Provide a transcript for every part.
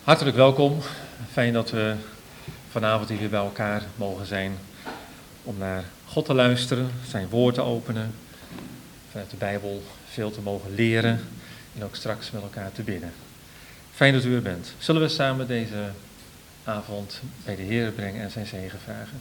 Hartelijk welkom. Fijn dat we vanavond hier weer bij elkaar mogen zijn om naar God te luisteren, zijn woord te openen, vanuit de Bijbel veel te mogen leren en ook straks met elkaar te bidden. Fijn dat u er bent. Zullen we samen deze avond bij de Heer brengen en zijn zegen vragen?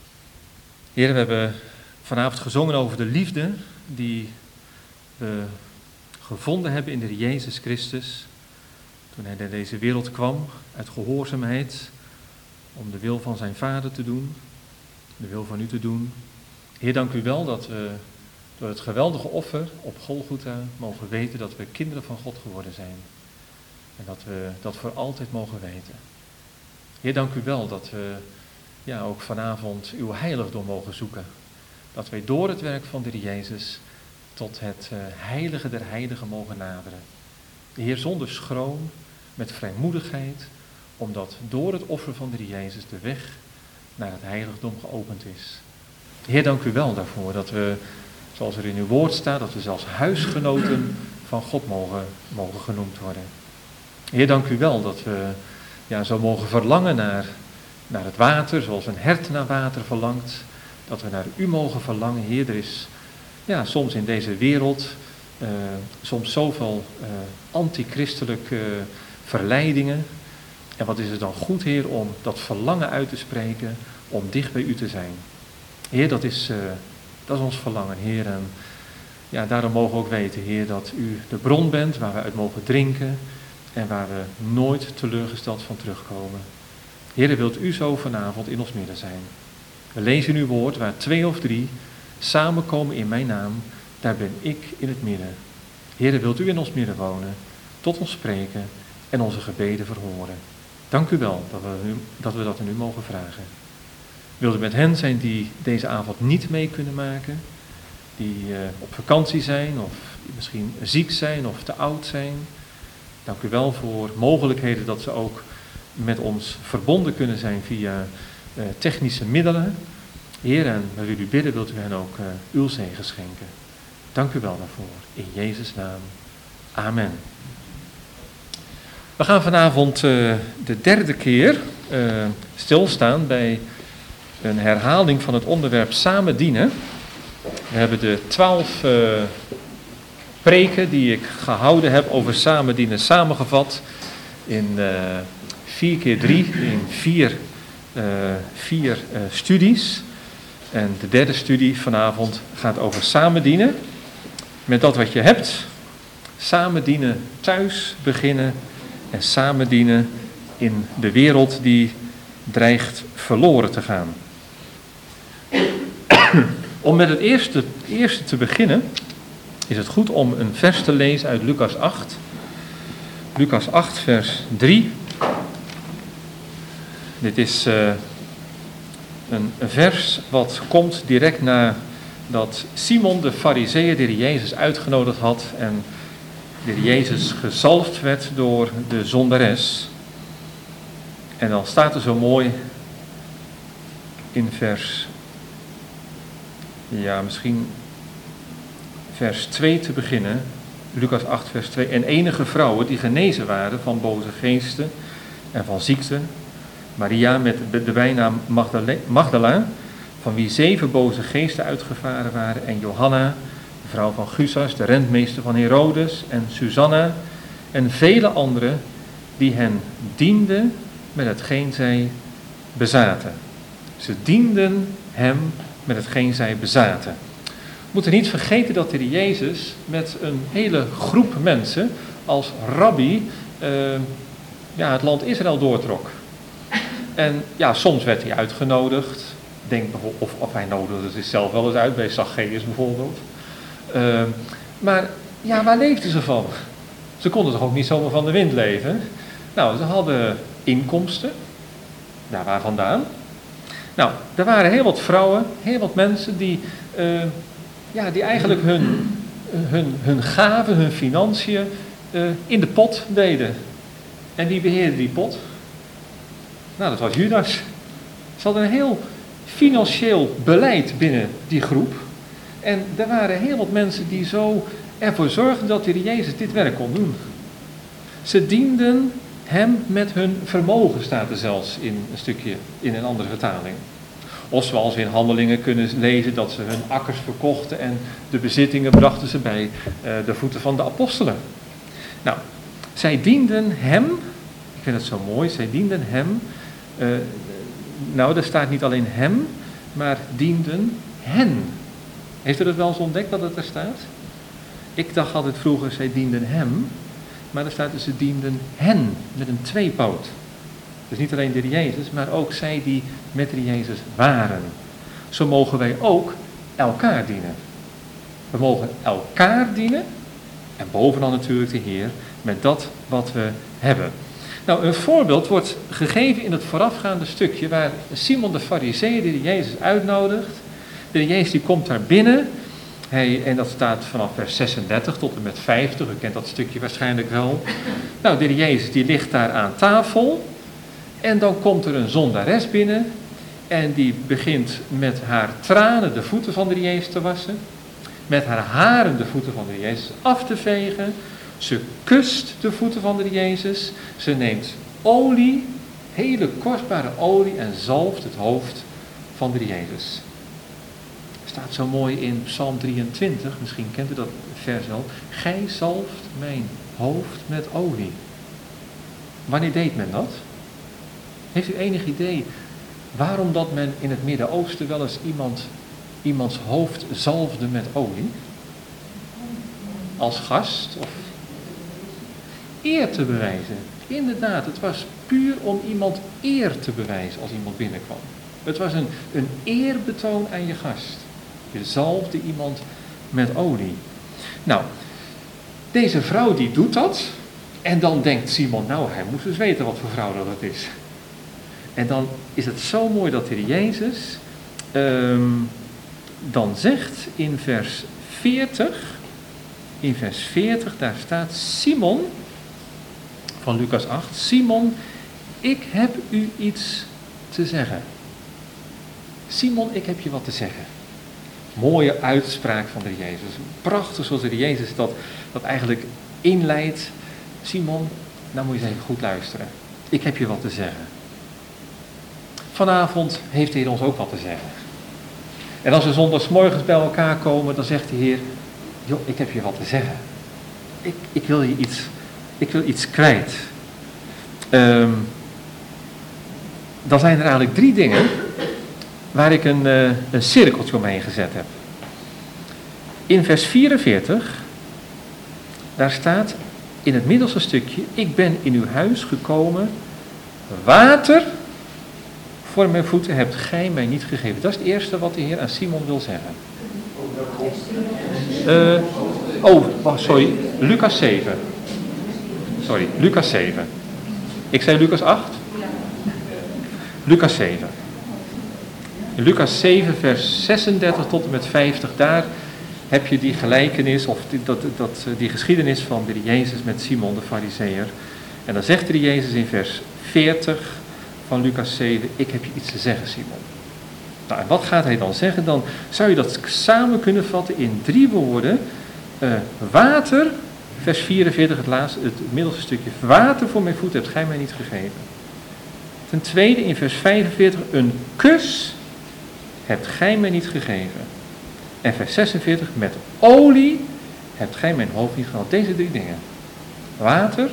Heer, we hebben vanavond gezongen over de liefde die we gevonden hebben in de Heer Jezus Christus. Toen hij naar deze wereld kwam, uit gehoorzaamheid, om de wil van zijn Vader te doen, de wil van u te doen. Heer, dank u wel dat we door het geweldige offer op Golgotha mogen weten dat we kinderen van God geworden zijn. En dat we dat voor altijd mogen weten. Heer, dank u wel dat we ook vanavond uw heiligdom mogen zoeken. Dat wij door het werk van de Heer Jezus tot het heilige der heiligen mogen naderen. De Heer zonder schroom, met vrijmoedigheid, omdat door het offer van de Heer Jezus de weg naar het heiligdom geopend is. Heer, dank u wel daarvoor dat we, zoals er in uw woord staat, dat we zelfs huisgenoten van God mogen genoemd worden. Heer, dank u wel dat we zo mogen verlangen naar het water, zoals een hert naar water verlangt. Dat we naar u mogen verlangen. Heer, er is soms in deze wereld soms zoveel antichristelijke verleidingen. En wat is het dan goed, Heer, om dat verlangen uit te spreken, om dicht bij u te zijn. Heer, dat is ons verlangen, Heer. En daarom mogen we ook weten, Heer, dat u de bron bent waar we uit mogen drinken en waar we nooit teleurgesteld van terugkomen. Heer, wilt u zo vanavond in ons midden zijn. We lezen in uw woord, waar 2 of 3 samenkomen in mijn naam, daar ben ik in het midden. Heer, wilt u in ons midden wonen, tot ons spreken en onze gebeden verhoren. Dank u wel dat we dat aan u mogen vragen. Wilt u met hen zijn die deze avond niet mee kunnen maken, die op vakantie zijn of die misschien ziek zijn of te oud zijn. Dank u wel voor mogelijkheden dat ze ook met ons verbonden kunnen zijn via technische middelen. Heer, en we willen u bidden, wilt u hen ook uw zegen schenken. Dank u wel daarvoor. In Jezus' naam. Amen. We gaan vanavond de 3e keer stilstaan bij een herhaling van het onderwerp samen dienen. We hebben de 12 preken die ik gehouden heb over samen dienen samengevat in 4x3, in 4 studies. En de 3e studie vanavond gaat over samen dienen. Met dat wat je hebt, samen dienen thuis beginnen en samen dienen in de wereld die dreigt verloren te gaan. Om met het eerste te beginnen, is het goed om een vers te lezen uit Lucas 8. Lucas 8, vers 3. Dit is een vers wat komt direct nadat Simon de Farizeeër de Heer Jezus uitgenodigd had en de Heer Jezus gezalfd werd door de zondares. En dan staat er zo mooi in misschien vers 2 te beginnen, Lucas 8 vers 2. En enige vrouwen die genezen waren van boze geesten en van ziekten, Maria met de bijnaam Magdala, van wie 7 boze geesten uitgevaren waren, en Johanna, de vrouw van Gusas, de rentmeester van Herodes, en Susanna, en vele anderen die hen dienden met hetgeen zij bezaten. Ze dienden hem met hetgeen zij bezaten. We moeten niet vergeten dat de Heer Jezus met een hele groep mensen als rabbi het land Israël doortrok. En soms werd hij uitgenodigd. Denk bijvoorbeeld, of hij nodigde het zelf wel eens uit, bij Zacchaeus bijvoorbeeld. Maar waar leefden ze van? Ze konden toch ook niet zomaar van de wind leven? Nou, ze hadden inkomsten. Daar waar vandaan? Nou, er waren heel wat vrouwen, heel wat mensen die eigenlijk hun gaven, hun financiën in de pot deden. En wie beheerde die pot? Nou, dat was Judas. Ze hadden een heel financieel beleid binnen die groep. En er waren heel wat mensen die zo ervoor zorgden dat de Heer Jezus dit werk kon doen. Ze dienden hem met hun vermogen, staat er zelfs in een stukje in een andere vertaling. Of zoals we in Handelingen kunnen lezen dat ze hun akkers verkochten en de bezittingen brachten ze bij de voeten van de apostelen. Nou, zij dienden hem, ik vind het zo mooi, zij dienden hem, daar staat niet alleen hem, maar dienden hen. Heeft u dat wel eens ontdekt dat het er staat? Ik dacht altijd vroeger, zij dienden hem, maar er staat dus ze dienden hen, met een tweepoot. Dus niet alleen de Heer Jezus, maar ook zij die met de Heer Jezus waren. Zo mogen wij ook elkaar dienen. We mogen elkaar dienen en bovenal natuurlijk de Heer met dat wat we hebben. Nou, een voorbeeld wordt gegeven in het voorafgaande stukje waar Simon de Farizeeër de Heer Jezus uitnodigt. De Heer Jezus die komt daar binnen. En dat staat vanaf vers 36 tot en met 50. U kent dat stukje waarschijnlijk wel. Nou, de Heer Jezus die ligt daar aan tafel. En dan komt er een zondares binnen. En die begint met haar tranen de voeten van de Heer Jezus te wassen. Met haar haren de voeten van de Heer Jezus af te vegen. Ze kust de voeten van de Heer Jezus. Ze neemt olie, hele kostbare olie, en zalft het hoofd van de Heer Jezus. Staat zo mooi in Psalm 23, misschien kent u dat vers wel. Gij zalft mijn hoofd met olie. Wanneer deed men dat? Heeft u enig idee waarom dat men in het Midden-Oosten wel eens iemands hoofd zalfde met olie? Als gast? Of eer te bewijzen. Inderdaad, het was puur om iemand eer te bewijzen als iemand binnenkwam. Het was een eerbetoon aan je gast. Je zalfde iemand met olie. Nou, deze vrouw die doet dat. En dan denkt Simon, nou, hij moest dus weten wat voor vrouw dat is. En dan is het zo mooi dat de Heer Jezus dan zegt in vers 40. In vers 40, daar staat Simon, van Lucas 8. Simon, ik heb u iets te zeggen. Simon, ik heb je wat te zeggen. Mooie uitspraak van de Heer Jezus. Prachtig zoals de Heer Jezus dat eigenlijk inleidt. Simon, nou moet je eens even goed luisteren. Ik heb je wat te zeggen. Vanavond heeft de Heer ons ook wat te zeggen. En als we zondagsmorgens bij elkaar komen, dan zegt de Heer, joh, ik heb je wat te zeggen. Ik wil iets kwijt. Dan zijn er eigenlijk 3 dingen waar ik een cirkeltje omheen gezet heb. In vers 44, daar staat in het middelste stukje, ik ben in uw huis gekomen, water voor mijn voeten hebt gij mij niet gegeven. Dat is het eerste wat de Heer aan Simon wil zeggen. Lucas 7. Lucas 7. Ik zei Lucas 8? Lucas 7. Lucas 7 vers 36 tot en met 50, daar heb je die gelijkenis, of die geschiedenis van de Jezus met Simon de Farizeeër. En dan zegt de Jezus in vers 40 van Lucas 7, ik heb je iets te zeggen, Simon. Nou, en wat gaat hij dan zeggen? Dan zou je dat samen kunnen vatten in 3 woorden. Water, vers 44, het middelste stukje. Water voor mijn voet hebt gij mij niet gegeven. Ten tweede in vers 45, een kus hebt gij mij niet gegeven. En vers 46, met olie hebt gij mijn hoofd niet gehad. Deze 3 dingen. Water,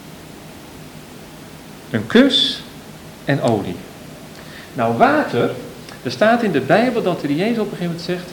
een kus en olie. Nou, water, er staat in de Bijbel dat de Jezus op een gegeven moment zegt,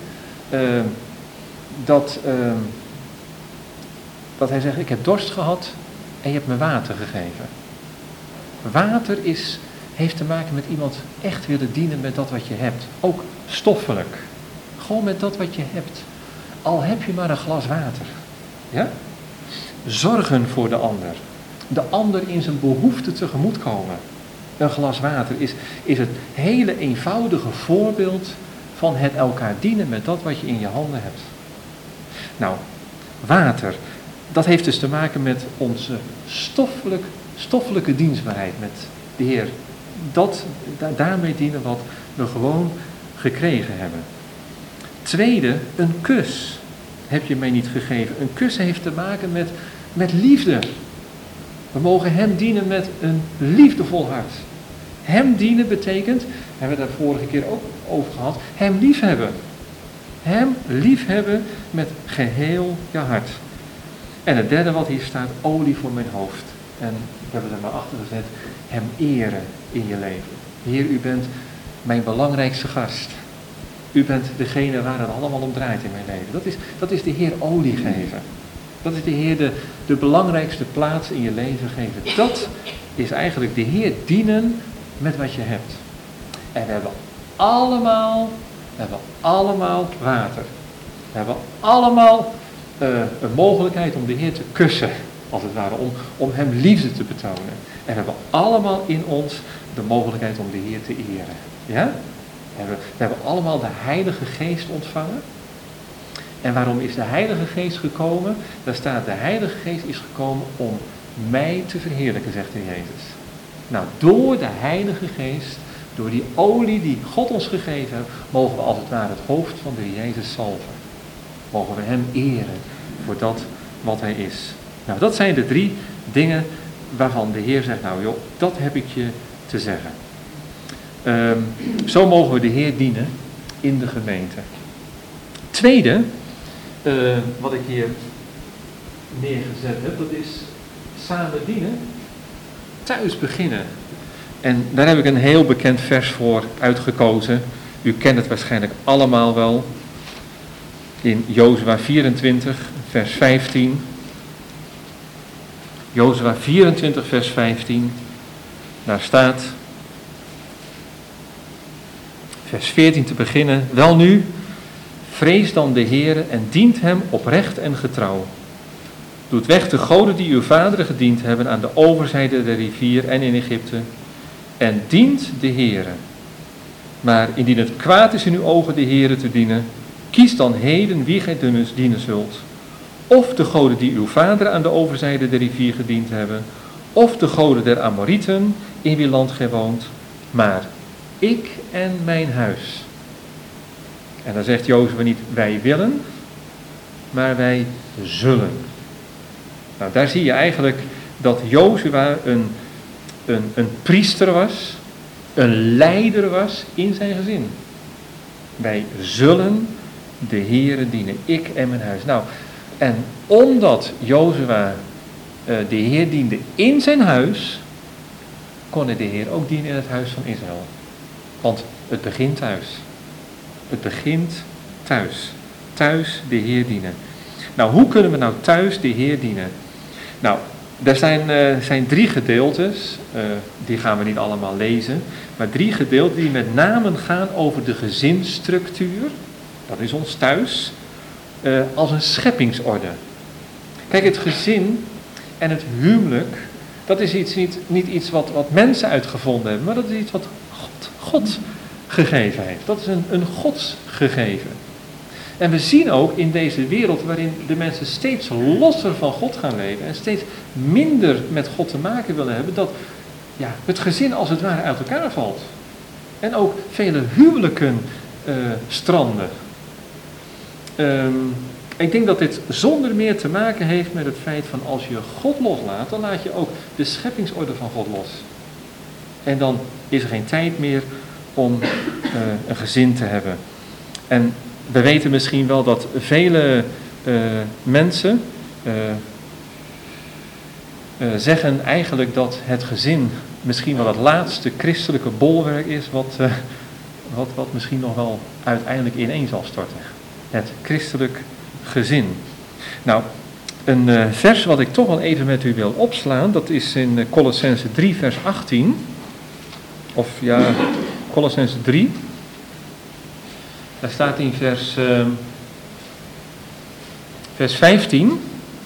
dat hij zegt, ik heb dorst gehad en je hebt me water gegeven. Water heeft te maken met iemand echt willen dienen met dat wat je hebt. Ook stoffelijk. Gewoon met dat wat je hebt. Al heb je maar een glas water. Ja? Zorgen voor de ander. De ander in zijn behoefte tegemoetkomen. Een glas water is het hele eenvoudige voorbeeld van het elkaar dienen met dat wat je in je handen hebt. Nou, water, dat heeft dus te maken met onze stoffelijke dienstbaarheid met de Heer. Daarmee dienen wat we gewoon gekregen hebben. Tweede, een kus heb je mij niet gegeven. Een kus heeft te maken met liefde. We mogen hem dienen met een liefdevol hart. Hem dienen betekent, hebben we het daar vorige keer ook over gehad, hem liefhebben. Hem liefhebben met geheel je hart. En het derde wat hier staat, olie voor mijn hoofd. En ik heb het er maar achter gezet, hem eren in je leven. Heer, u bent mijn belangrijkste gast. U bent degene waar het allemaal om draait in mijn leven. Dat is de Heer olie geven. Dat is de Heer de belangrijkste plaats in je leven geven. Dat is eigenlijk de Heer dienen met wat je hebt. En we hebben allemaal water. We hebben allemaal een mogelijkheid om de Heer te kussen, als het ware, om hem liefde te betonen. En we hebben allemaal in ons de mogelijkheid om de Heer te eren. Ja? We hebben allemaal de Heilige Geest ontvangen. En waarom is de Heilige Geest gekomen? Daar staat, de Heilige Geest is gekomen om mij te verheerlijken, zegt de Jezus. Nou, door de Heilige Geest, door die olie die God ons gegeven heeft, mogen we als het ware het hoofd van de Jezus salven. Mogen we hem eren voor dat wat hij is. Nou, dat zijn de 3 dingen waarvan de Heer zegt, nou joh, dat heb ik je te zeggen. Zo mogen we de Heer dienen in de gemeente. Tweede, wat ik hier neergezet heb, dat is samen dienen, thuis beginnen. En daar heb ik een heel bekend vers voor uitgekozen. U kent het waarschijnlijk allemaal wel. In Jozua 24, vers 15. Jozua 24, vers 15. Daar staat, vers 14 te beginnen. Welnu, vrees dan de Heere en dient hem oprecht en getrouw. Doet weg de goden die uw vaderen gediend hebben aan de overzijde der rivier en in Egypte. En dient de Heere. Maar indien het kwaad is in uw ogen de Heere te dienen, kies dan heden wie gij dienen zult. Of de goden die uw vaderen aan de overzijde der rivier gediend hebben, of de goden der Amorieten in wie land gij woont. Maar ik en mijn huis. En dan zegt Jozua niet wij willen, maar wij zullen. Nou, daar zie je eigenlijk dat Jozua een priester was, een leider was in zijn gezin. Wij zullen de Heere dienen, ik en mijn huis. Nou, en omdat Jozua de Heer diende in zijn huis, kon hij de Heer ook dienen in het huis van Israël. Want het begint thuis. Het begint thuis. Thuis de Heer dienen. Nou, hoe kunnen we nou thuis de Heer dienen? Nou, er zijn 3 gedeeltes, die gaan we niet allemaal lezen, maar 3 gedeelten die met name gaan over de gezinsstructuur, dat is ons thuis, als een scheppingsorde. Kijk, het gezin en het huwelijk, dat is niet iets wat mensen uitgevonden hebben, maar dat is iets wat God gegeven heeft. Dat is een godsgegeven. En we zien ook in deze wereld waarin de mensen steeds losser van God gaan leven en steeds minder met God te maken willen hebben, dat het gezin als het ware uit elkaar valt. En ook vele huwelijken stranden. Ik denk dat dit zonder meer te maken heeft met het feit van als je God loslaat, dan laat je ook de scheppingsorde van God los. En dan is er geen tijd meer om een gezin te hebben. En we weten misschien wel dat vele mensen zeggen eigenlijk dat het gezin misschien wel het laatste christelijke bolwerk is wat misschien nog wel uiteindelijk ineen zal storten. Het christelijk gezin. Nou, een vers wat ik toch wel even met u wil opslaan, dat is in Colossenzen 3 vers 18. Of ja, Colossenzen 3. Daar staat in vers 15.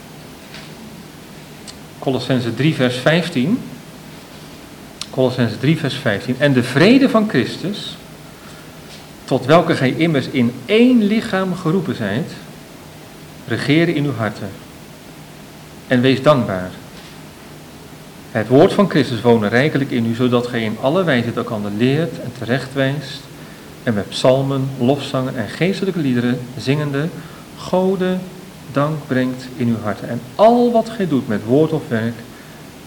Colossenzen 3 vers 15. Colossenzen 3 vers 15. En de vrede van Christus, tot welke gij immers in één lichaam geroepen zijt, regeer in uw harten. En wees dankbaar. Het woord van Christus wonen rijkelijk in u, zodat gij in alle wijsheid elkander leert en terechtwijst, en met psalmen, lofzangen en geestelijke liederen zingende, Gode dank brengt in uw harten. En al wat gij doet met woord of werk,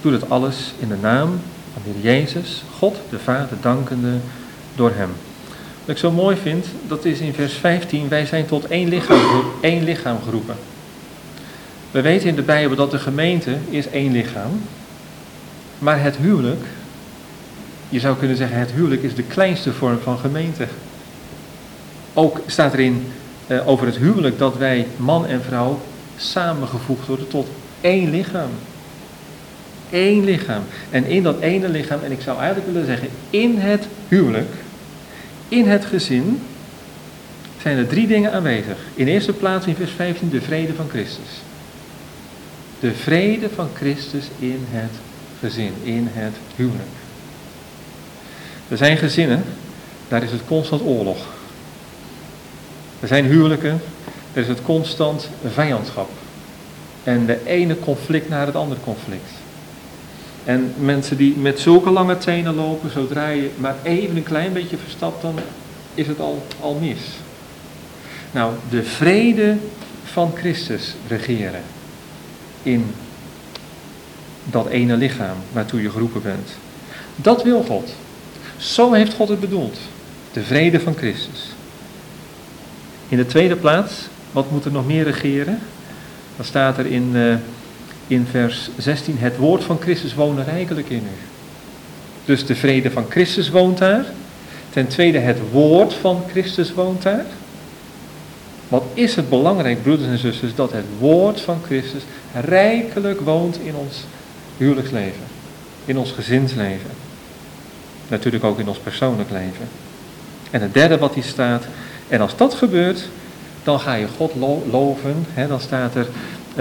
Doe dat alles in de naam van de Heer Jezus, God de Vader dankende door hem. Wat ik zo mooi vind, dat is in vers 15, wij zijn tot één lichaam geroepen. We weten in de Bijbel dat de gemeente is één lichaam, maar het huwelijk, je zou kunnen zeggen het huwelijk is de kleinste vorm van gemeente. Ook staat erin over het huwelijk dat wij man en vrouw samengevoegd worden tot één lichaam. Één lichaam. En in dat ene lichaam, en ik zou eigenlijk willen zeggen, in het huwelijk, in het gezin, zijn er 3 dingen aanwezig. In eerste plaats in vers 15 de vrede van Christus. De vrede van Christus in het gezin, in het huwelijk. Er zijn gezinnen, daar is het constant oorlog. Er zijn huwelijken, er is het constant vijandschap. En de ene conflict naar het andere conflict. En mensen die met zulke lange tenen lopen, zodra je maar even een klein beetje verstapt, dan is het al mis. Nou, de vrede van Christus regeren in dat ene lichaam waartoe je geroepen bent. Dat wil God. Zo heeft God het bedoeld. De vrede van Christus. In de tweede plaats, wat moet er nog meer regeren? Dan staat er in vers 16, het woord van Christus woont rijkelijk in u. Dus de vrede van Christus woont daar. Ten tweede, het woord van Christus woont daar. Wat is het belangrijk, broeders en zusters, dat het woord van Christus rijkelijk woont in ons huwelijksleven. In ons gezinsleven. Natuurlijk ook in ons persoonlijk leven. En het derde wat hier staat, en als dat gebeurt, dan ga je God loven. Hè, dan staat er,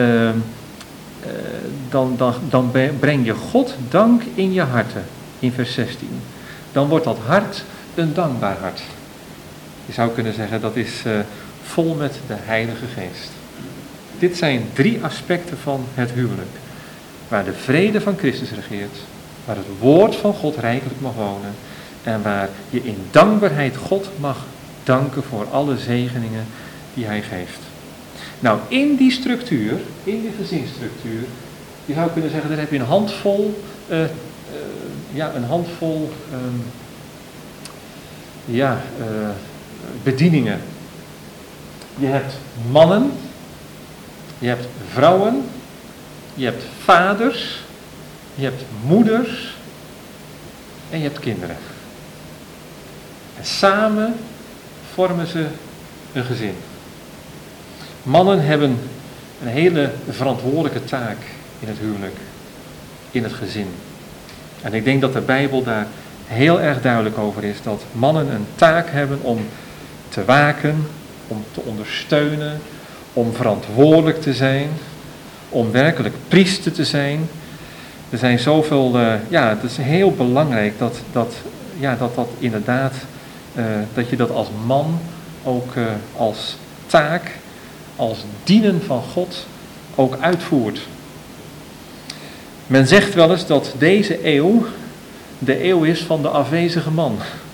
dan breng je God dank in je harten, in vers 16. Dan wordt dat hart een dankbaar hart. Je zou kunnen zeggen, dat is vol met de Heilige Geest. Dit zijn 3 aspecten van het huwelijk. Waar de vrede van Christus regeert, waar het woord van God rijkelijk mag wonen en waar je in dankbaarheid God mag danken voor alle zegeningen die hij geeft. Nou, in die structuur, in die gezinsstructuur, je zou kunnen zeggen, daar heb je een handvol bedieningen. Je hebt mannen, je hebt vrouwen, je hebt vaders, je hebt moeders en je hebt kinderen. En samen vormen ze een gezin. Mannen hebben een hele verantwoordelijke taak in het huwelijk, in het gezin. En ik denk dat de Bijbel daar heel erg duidelijk over is, dat mannen een taak hebben om te waken, om te ondersteunen, om verantwoordelijk te zijn, om werkelijk priester te zijn. Er zijn zoveel, het is heel belangrijk dat inderdaad, dat je dat als man ook als taak, als dienen van God ook uitvoert. Men zegt wel eens dat deze eeuw de eeuw is van de afwezige man.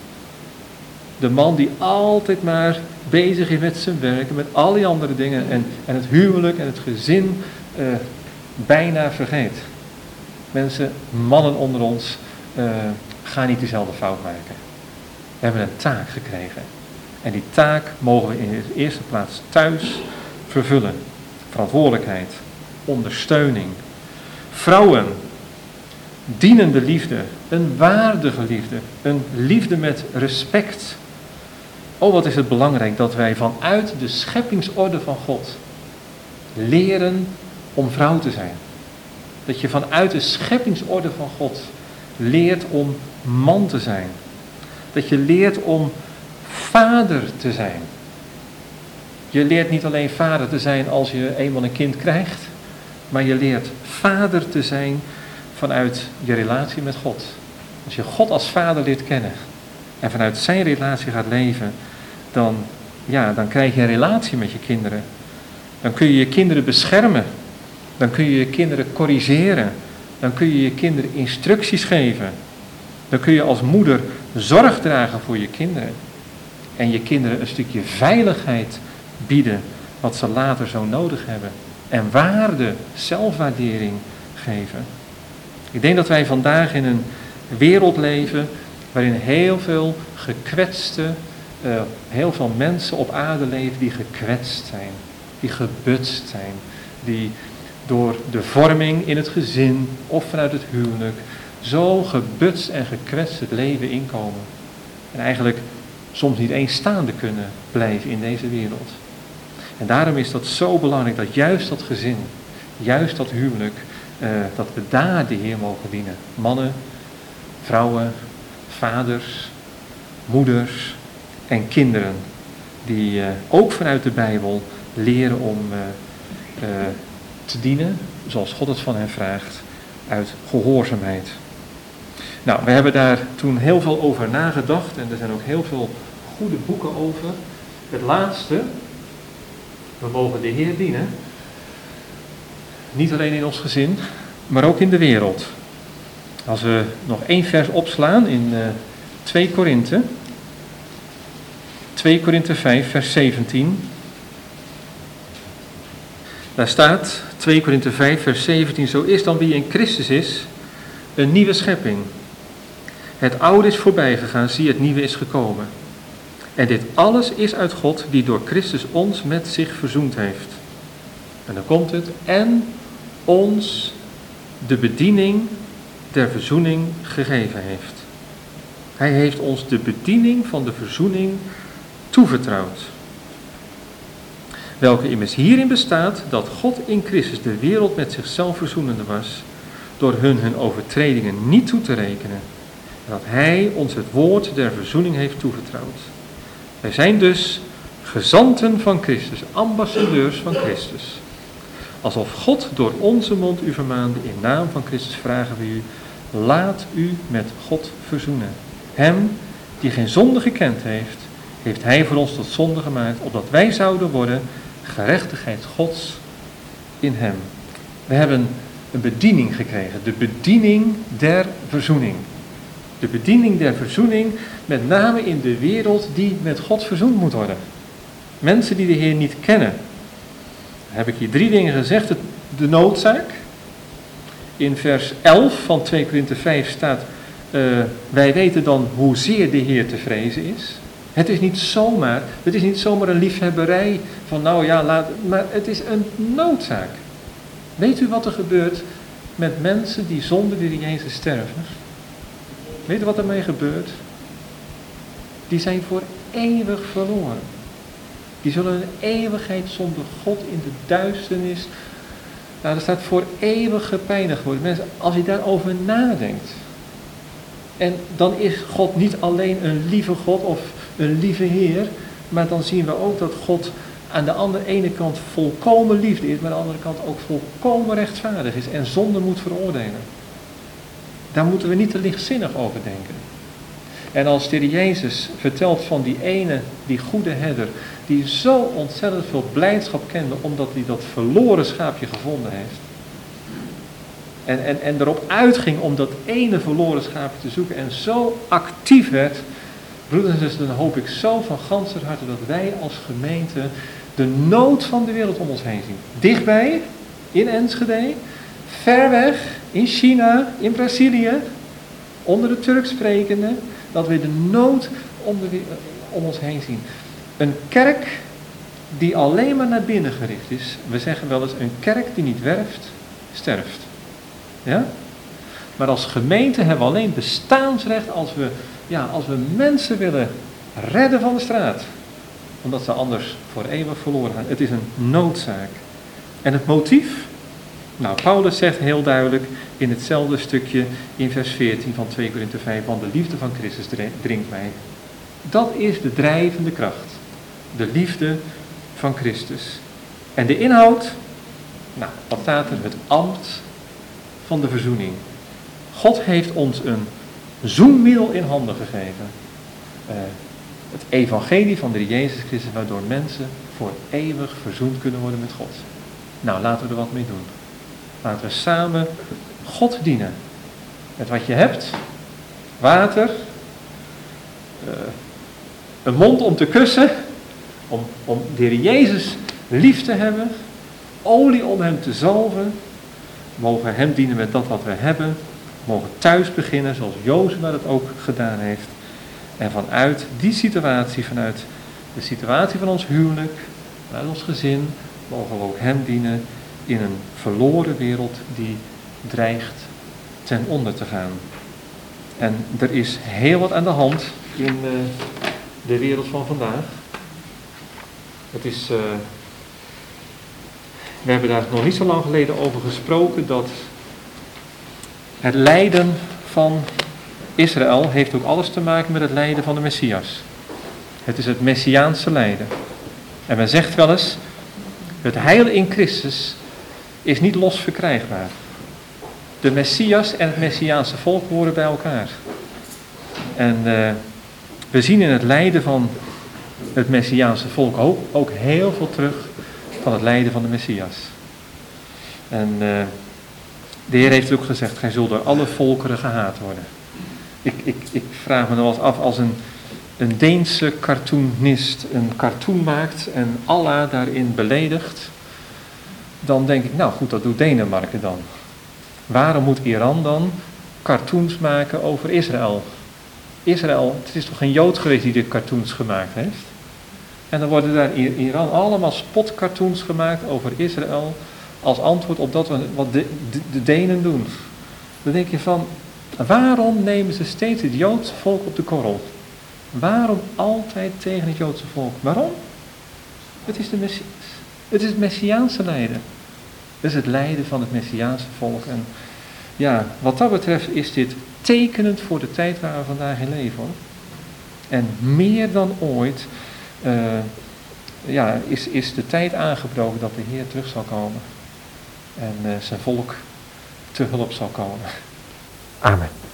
De man die altijd maar bezig is met zijn werk, met al die andere dingen en het huwelijk en het gezin bijna vergeet. Mensen, mannen onder ons, gaan niet dezelfde fout maken. We hebben een taak gekregen. En die taak mogen we in de eerste plaats thuis vervullen. Verantwoordelijkheid, ondersteuning. Vrouwen, dienende liefde, een waardige liefde, een liefde met respect. Oh, wat is het belangrijk dat wij vanuit de scheppingsorde van God leren om vrouw te zijn. Dat je vanuit de scheppingsorde van God leert om man te zijn. Dat je leert om vader te zijn. Je leert niet alleen vader te zijn als je eenmaal een kind krijgt, maar je leert vader te zijn vanuit je relatie met God. Als je God als vader leert kennen en vanuit zijn relatie gaat leven, dan krijg je een relatie met je kinderen. Dan kun je je kinderen beschermen. Dan kun je je kinderen corrigeren. Dan kun je je kinderen instructies geven. Dan kun je als moeder zorg dragen voor je kinderen. En je kinderen een stukje veiligheid bieden, wat ze later zo nodig hebben. En waarde, zelfwaardering geven. Ik denk dat wij vandaag in een wereld leven waarin heel veel gekwetste, heel veel mensen op aarde leven die gekwetst zijn, die gebutst zijn, die door de vorming in het gezin of vanuit het huwelijk zo gebutst en gekwetst het leven inkomen. En eigenlijk soms niet eens staande kunnen blijven in deze wereld. En daarom is dat zo belangrijk dat juist dat gezin, juist dat huwelijk, dat we daar de Heer mogen dienen. Mannen, vrouwen, vaders, moeders en kinderen. Die ook vanuit de Bijbel leren om te dienen zoals God het van hen vraagt, uit gehoorzaamheid. Nou, we hebben daar toen heel veel over nagedacht en er zijn ook heel veel goede boeken over. Het laatste, we mogen de Heer dienen, niet alleen in ons gezin, maar ook in de wereld. Als we nog 1 vers opslaan in 2 Korinthe, 2 Korinthe 5 vers 17. Daar staat, 2 Korinthe 5 vers 17, zo is dan wie in Christus is, een nieuwe schepping. Het oude is voorbij gegaan, zie het nieuwe is gekomen. En dit alles is uit God, die door Christus ons met zich verzoend heeft. En dan komt het, en ons de bediening der verzoening gegeven heeft. Hij heeft ons de bediening van de verzoening toevertrouwd. Welke immers hierin bestaat dat God in Christus de wereld met zichzelf verzoenende was, door hun overtredingen niet toe te rekenen. En dat Hij ons het woord der verzoening heeft toevertrouwd. Wij zijn dus gezanten van Christus, ambassadeurs van Christus. Alsof God door onze mond u vermaande, in naam van Christus vragen we u, laat u met God verzoenen. Hem, die geen zonde gekend heeft, heeft Hij voor ons tot zonde gemaakt, opdat wij zouden worden gerechtigheid Gods in Hem. We hebben een bediening gekregen, de bediening der verzoening. De bediening der verzoening, met name in de wereld die met God verzoend moet worden. Mensen die de Heer niet kennen. Dan heb ik hier 3 dingen gezegd. De noodzaak. In vers 11 van 2 Korinthe 5 staat, wij weten dan hoezeer de Heer te vrezen is. Het is niet zomaar een liefhebberij van maar het is een noodzaak. Weet u wat er gebeurt met mensen die zonder de Heer Jezus sterven? Weet u wat ermee gebeurt? Die zijn voor eeuwig verloren. Die zullen een eeuwigheid zonder God in de duisternis, er staat voor eeuwig gepijnigd worden. Mensen, als je daarover nadenkt, en dan is God niet alleen een lieve God of een lieve Heer, maar dan zien we ook dat God aan de ene kant volkomen liefde is, maar aan de andere kant ook volkomen rechtvaardig is en zonde moet veroordelen. Daar moeten we niet te lichtzinnig over denken. En als de Heer Jezus vertelt van die ene, die goede herder, die zo ontzettend veel blijdschap kende, omdat hij dat verloren schaapje gevonden heeft. En erop uitging om dat ene verloren schaapje te zoeken en zo actief werd. Broeders en zusters, dan hoop ik zo van ganser harte dat wij als gemeente de nood van de wereld om ons heen zien. Dichtbij, in Enschede, ver weg, in China, in Brazilië, onder de Turks sprekenden, dat we de nood om ons heen zien. Een kerk die alleen maar naar binnen gericht is, we zeggen wel eens, een kerk die niet werft, sterft. Ja? Maar als gemeente hebben we alleen bestaansrecht als we mensen willen redden van de straat. Omdat ze anders voor eeuwig verloren gaan. Het is een noodzaak. En het motief? Nou, Paulus zegt heel duidelijk in hetzelfde stukje in vers 14 van 2 Korinthe 5, want de liefde van Christus dringt mij. Dat is de drijvende kracht. De liefde van Christus. En de inhoud? Nou, wat staat er? Het ambt van de verzoening. God heeft ons een zoenmiddel in handen gegeven. Het evangelie van de Heer Jezus Christus, waardoor mensen voor eeuwig verzoend kunnen worden met God. Nou, laten we er wat mee doen. Laten we samen God dienen. Met wat je hebt. Water. Een mond om te kussen. Om de Heer Jezus lief te hebben. Olie om hem te zalven. Mogen hem dienen met dat wat we hebben. mogen thuis beginnen, zoals Jozua dat ook gedaan heeft. En vanuit die situatie, vanuit de situatie van ons huwelijk, vanuit ons gezin, mogen we ook hem dienen in een verloren wereld die dreigt ten onder te gaan. En er is heel wat aan de hand in de wereld van vandaag. We hebben daar nog niet zo lang geleden over gesproken dat het lijden van Israël heeft ook alles te maken met het lijden van de Messias. Het is het Messiaanse lijden. En men zegt wel eens, het heil in Christus is niet los verkrijgbaar. De Messias en het Messiaanse volk horen bij elkaar. En we zien in het lijden van het Messiaanse volk ook heel veel terug van het lijden van de Messias. En de Heer heeft ook gezegd, gij zult door alle volkeren gehaat worden. Ik vraag me nog wel eens af, als een Deense cartoonist een cartoon maakt en Allah daarin beledigt, dan denk ik, nou goed, dat doet Denemarken dan. Waarom moet Iran dan cartoons maken over Israël? Israël, het is toch geen Jood geweest die de cartoons gemaakt heeft? En dan worden daar in Iran allemaal spotcartoons gemaakt over Israël als antwoord op dat wat de Denen doen. Dan denk je van, waarom nemen ze steeds het Joodse volk op de korrel? Waarom altijd tegen het Joodse volk? Waarom? Het is het Messiaanse lijden. Het is het lijden van het Messiaanse volk. En ja, wat dat betreft is dit tekenend voor de tijd waar we vandaag in leven, hoor. En meer dan ooit is de tijd aangebroken dat de Heer terug zal komen. En zijn volk te hulp zal komen. Amen.